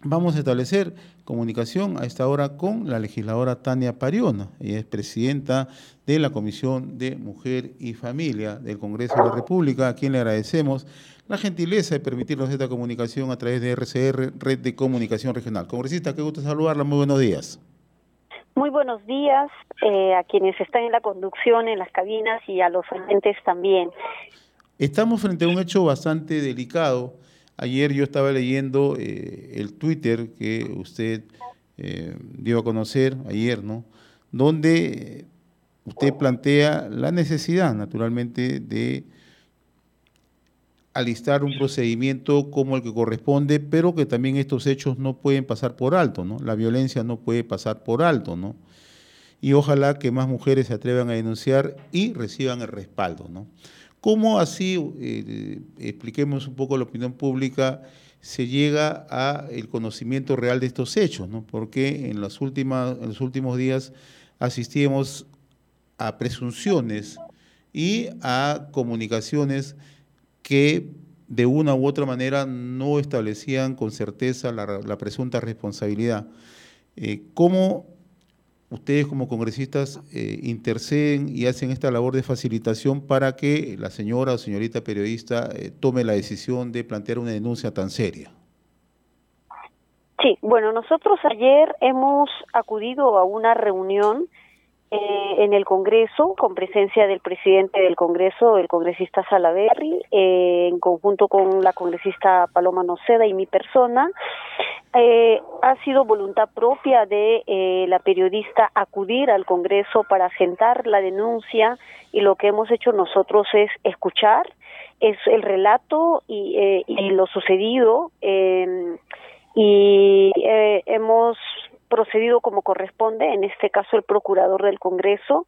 vamos a establecer comunicación a esta hora con la legisladora Tania Pariona. Ella es presidenta de la Comisión de Mujer y Familia del Congreso de la República, a quien le agradecemos la gentileza de permitirnos esta comunicación a través de RCR, Red de Comunicación Regional. Congresista, qué gusto saludarla, muy buenos días. Muy buenos días a quienes están en la conducción, en las cabinas y a los oyentes también. Estamos frente a un hecho bastante delicado. Ayer yo estaba leyendo el Twitter que usted dio a conocer ayer, ¿no? Donde usted plantea la necesidad, naturalmente, de alistar un procedimiento como el que corresponde, pero que también estos hechos no pueden pasar por alto, ¿no? La violencia no puede pasar por alto, ¿no? Y ojalá que más mujeres se atrevan a denunciar y reciban el respaldo, ¿no? ¿Cómo así, expliquemos un poco a la opinión pública, se llega a el conocimiento real de estos hechos, ¿no? Porque en los últimos días asistimos a presunciones y a comunicaciones que de una u otra manera no establecían con certeza la presunta responsabilidad. ¿Cómo ustedes como congresistas interceden y hacen esta labor de facilitación para que la señora o señorita periodista tome la decisión de plantear una denuncia tan seria? Sí, bueno, nosotros ayer hemos acudido a una reunión en el Congreso, con presencia del presidente del Congreso, el congresista Salaverry, en conjunto con la congresista Paloma Noceda y mi persona. Ha sido voluntad propia de la periodista acudir al Congreso para sentar la denuncia, y lo que hemos hecho nosotros es escuchar, es el relato y lo sucedido, y hemos procedido como corresponde. En este caso el procurador del Congreso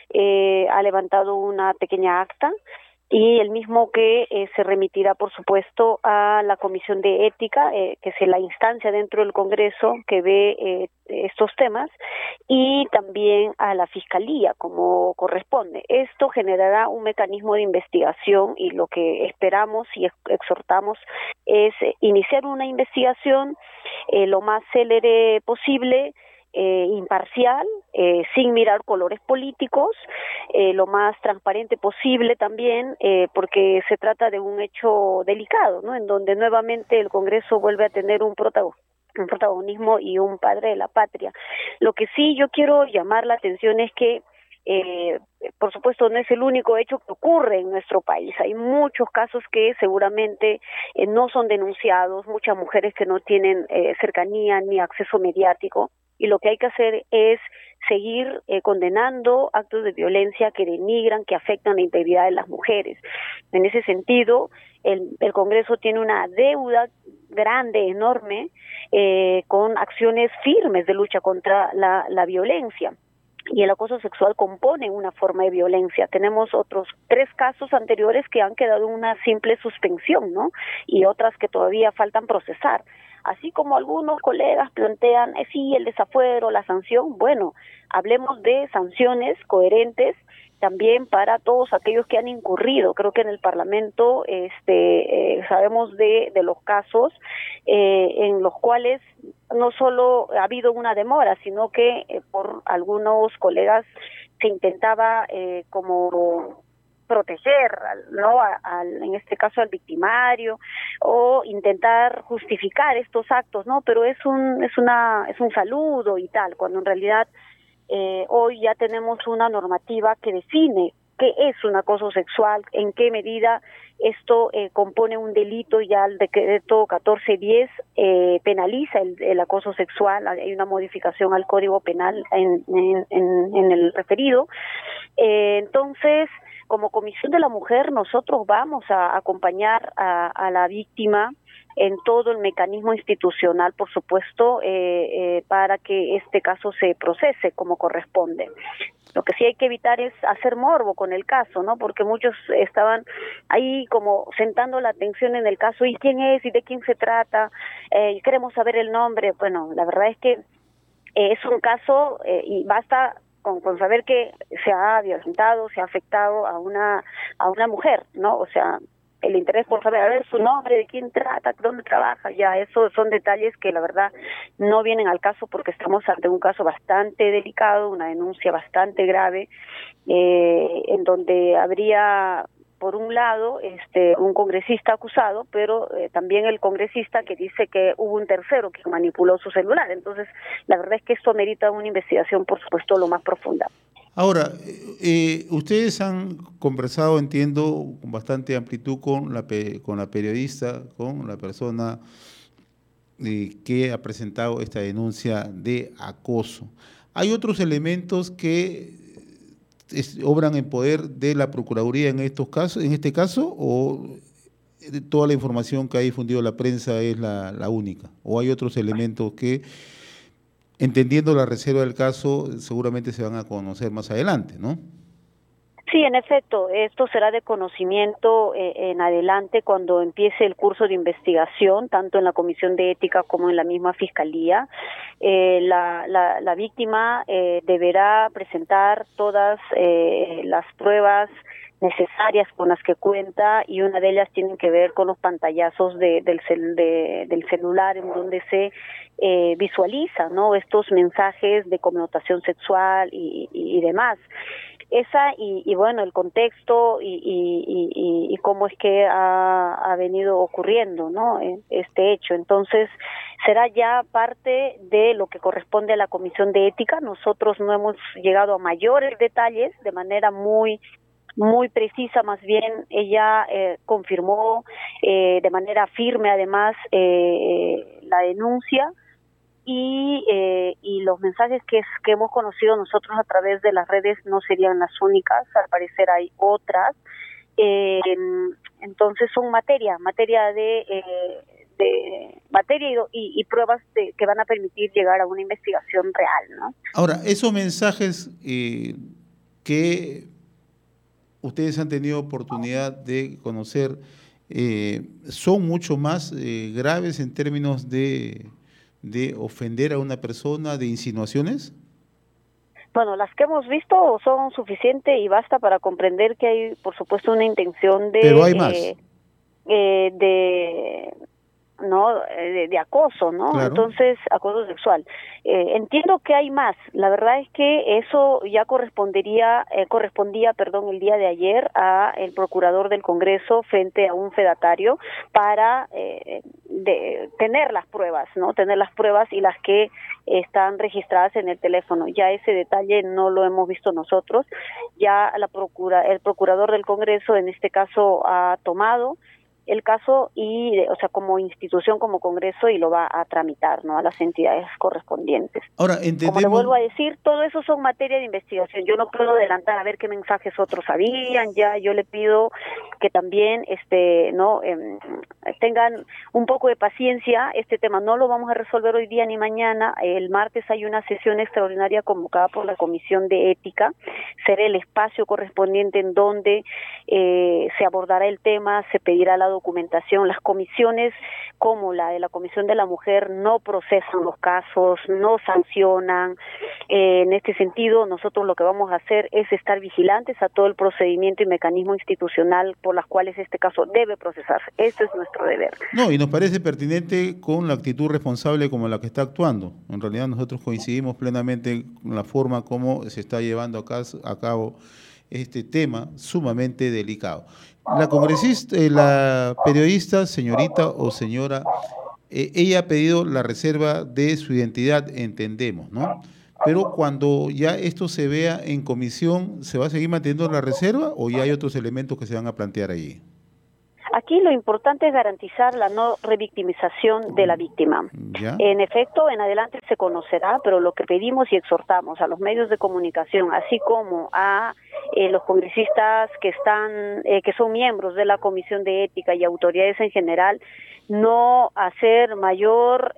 ha levantado una pequeña acta, y el mismo que se remitirá, por supuesto, a la Comisión de Ética, que es la instancia dentro del Congreso que ve estos temas, y también a la Fiscalía, como corresponde. Esto generará un mecanismo de investigación, y lo que esperamos y exhortamos es iniciar una investigación lo más célere posible, imparcial, sin mirar colores políticos, lo más transparente posible también, porque se trata de un hecho delicado, ¿no? En donde nuevamente el Congreso vuelve a tener un protagonismo y un padre de la patria. Lo que sí yo quiero llamar la atención es que por supuesto no es el único hecho que ocurre en nuestro país. Hay muchos casos que seguramente no son denunciados, muchas mujeres que no tienen cercanía ni acceso mediático, y lo que hay que hacer es seguir condenando actos de violencia que denigran, que afectan la integridad de las mujeres. En ese sentido, el Congreso tiene una deuda grande, enorme, con acciones firmes de lucha contra la violencia. Y el acoso sexual compone una forma de violencia. Tenemos otros 3 casos anteriores que han quedado en una simple suspensión, ¿no? Y otras que todavía faltan procesar. Así como algunos colegas plantean, sí, el desafuero, la sanción, bueno, hablemos de sanciones coherentes también para todos aquellos que han incurrido. Creo que en el Parlamento sabemos de los casos en los cuales no solo ha habido una demora, sino que por algunos colegas se intentaba como proteger, ¿no? En este caso al victimario, o intentar justificar estos actos, ¿no? Pero es un saludo y tal, cuando en realidad hoy ya tenemos una normativa que define qué es un acoso sexual, en qué medida esto compone un delito. Ya el decreto 1410 penaliza el acoso sexual. Hay una modificación al Código Penal en el referido. Entonces, como Comisión de la Mujer, nosotros vamos a acompañar a la víctima en todo el mecanismo institucional, por supuesto, para que este caso se procese como corresponde. Lo que sí hay que evitar es hacer morbo con el caso, ¿no? Porque muchos estaban ahí como sentando la atención en el caso. ¿Y quién es? ¿Y de quién se trata? Queremos saber el nombre. Bueno, la verdad es que es un caso y basta con saber que se ha violentado, se ha afectado a una mujer, ¿no? O sea, el interés por saber, a ver, su nombre, de quién trata, dónde trabaja, ya, eso son detalles que la verdad no vienen al caso porque estamos ante un caso bastante delicado, una denuncia bastante grave, en donde habría, por un lado, un congresista acusado, pero también el congresista que dice que hubo un tercero que manipuló su celular. Entonces, la verdad es que esto merita una investigación, por supuesto, lo más profunda. Ahora, ustedes han conversado, entiendo, con bastante amplitud con la periodista, con la persona que ha presentado esta denuncia de acoso. ¿Hay otros elementos que obran en poder de la Procuraduría en estos casos, en este caso, o toda la información que ha difundido la prensa es la única? ¿O hay otros elementos que, entendiendo la reserva del caso, seguramente se van a conocer más adelante, ¿no? Sí, en efecto, esto será de conocimiento en adelante cuando empiece el curso de investigación, tanto en la Comisión de Ética como en la misma Fiscalía. La víctima deberá presentar todas las pruebas necesarias con las que cuenta, y una de ellas tiene que ver con los pantallazos del celular en donde se visualiza, ¿no?, estos mensajes de connotación sexual y demás. Esa y bueno, el contexto y cómo es que ha venido ocurriendo, ¿no?, este hecho. Entonces, será ya parte de lo que corresponde a la Comisión de Ética. Nosotros no hemos llegado a mayores detalles, de manera muy precisa. Más bien ella confirmó de manera firme, además, la denuncia. Y los mensajes que hemos conocido nosotros a través de las redes no serían las únicas, al parecer hay otras. Entonces son materia y pruebas que van a permitir llegar a una investigación real, ¿no? Ahora, esos mensajes que ustedes han tenido oportunidad de conocer son mucho más graves en términos de ofender a una persona, de insinuaciones. Bueno, las que hemos visto son suficientes y basta para comprender que hay, por supuesto, una intención de... Pero hay más. De acoso, ¿no? Claro. Entonces, acoso sexual. Entiendo que hay más. La verdad es que eso ya correspondía, el día de ayer a el procurador del Congreso frente a un fedatario para tener las pruebas, ¿no? Tener las pruebas y las que están registradas en el teléfono. Ya ese detalle no lo hemos visto nosotros. Ya el procurador del Congreso, en este caso, ha tomado el caso como institución, como Congreso, y lo va a tramitar, ¿no?, a las entidades correspondientes. Ahora, entendemos... Como le vuelvo a decir, todo eso son materia de investigación. Yo no puedo adelantar a ver qué mensajes otros sabían. Ya yo le pido que también tengan un poco de paciencia. Este tema no lo vamos a resolver hoy día ni mañana. El martes hay una sesión extraordinaria convocada por la Comisión de Ética. Será el espacio correspondiente en donde se abordará el tema, se pedirá la documentación. Las comisiones, como la de la Comisión de la Mujer, no procesan los casos, no sancionan. En este sentido, nosotros lo que vamos a hacer es estar vigilantes a todo el procedimiento y mecanismo institucional por las cuales este caso debe procesarse. Este es nuestro deber. No, y nos parece pertinente con la actitud responsable como la que está actuando. En realidad nosotros coincidimos plenamente con la forma como se está llevando a cabo este tema sumamente delicado. La congresista, la periodista, señorita o señora, ella ha pedido la reserva de su identidad, entendemos, ¿no? Pero cuando ya esto se vea en comisión, ¿se va a seguir manteniendo la reserva o ya hay otros elementos que se van a plantear allí? Aquí lo importante es garantizar la no revictimización de la víctima. ¿Ya? En efecto, en adelante se conocerá, pero lo que pedimos y exhortamos a los medios de comunicación, así como a los congresistas que son miembros de la Comisión de Ética y autoridades en general, no hacer mayor,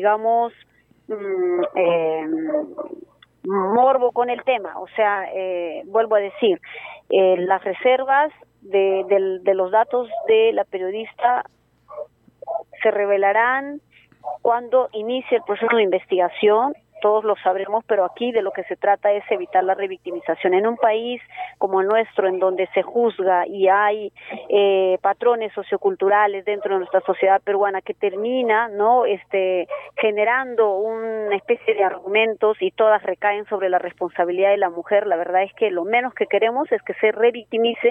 morbo con el tema. O sea, vuelvo a decir, las reservas de los datos de la periodista se revelarán cuando inicie el proceso de investigación. Todos lo sabremos, pero aquí de lo que se trata es evitar la revictimización. En un país como el nuestro, en donde se juzga y hay patrones socioculturales dentro de nuestra sociedad peruana que termina, ¿no?, generando una especie de argumentos y todas recaen sobre la responsabilidad de la mujer. La verdad es que lo menos que queremos es que se revictimice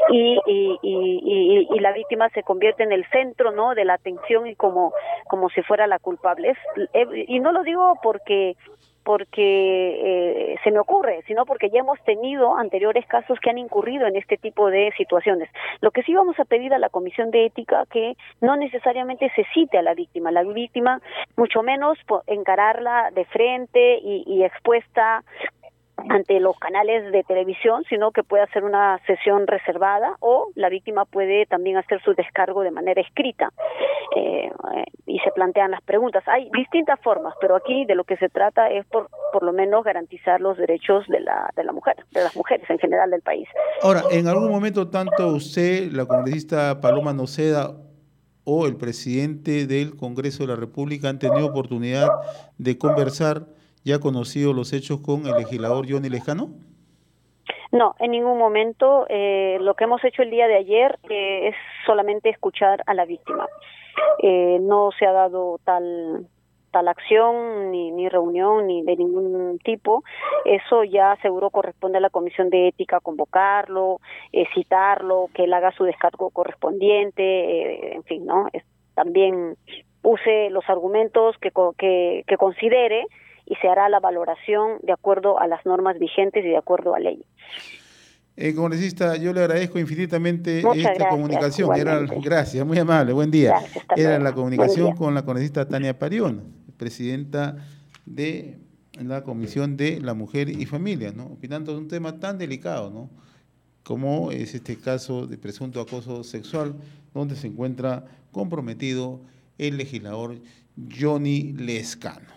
y la víctima se convierte en el centro, ¿no?, de la atención y como si fuera la culpable. Y no lo digo porque se me ocurre, sino porque ya hemos tenido anteriores casos que han incurrido en este tipo de situaciones. Lo que sí vamos a pedir a la Comisión de Ética, que no necesariamente se cite a la víctima, mucho menos encararla de frente y expuesta ante los canales de televisión, sino que puede hacer una sesión reservada, o la víctima puede también hacer su descargo de manera escrita, y se plantean las preguntas. Hay distintas formas, pero aquí de lo que se trata es por lo menos garantizar los derechos de la mujer, de las mujeres en general del país. Ahora, en algún momento tanto usted, la congresista Paloma Noceda, o el presidente del Congreso de la República han tenido oportunidad de conversar, ya conocido los hechos, con el legislador Johnny Lescano? No, en ningún momento. Lo que hemos hecho el día de ayer es solamente escuchar a la víctima. No se ha dado tal acción, ni reunión, ni de ningún tipo. Eso ya seguro corresponde a la Comisión de Ética convocarlo, citarlo, que él haga su descargo correspondiente, en fin, ¿no? También use los argumentos que considere, y se hará la valoración de acuerdo a las normas vigentes y de acuerdo a ley. Congresista, yo le agradezco infinitamente Muchas comunicación. Igualmente. Gracias, muy amable, buen día. Gracias, Era la comunicación con la congresista Tania Parión, presidenta de la Comisión de la Mujer y Familia, ¿no?, opinando de un tema tan delicado, ¿no?, como es este caso de presunto acoso sexual, donde se encuentra comprometido el legislador Johnny Lescano.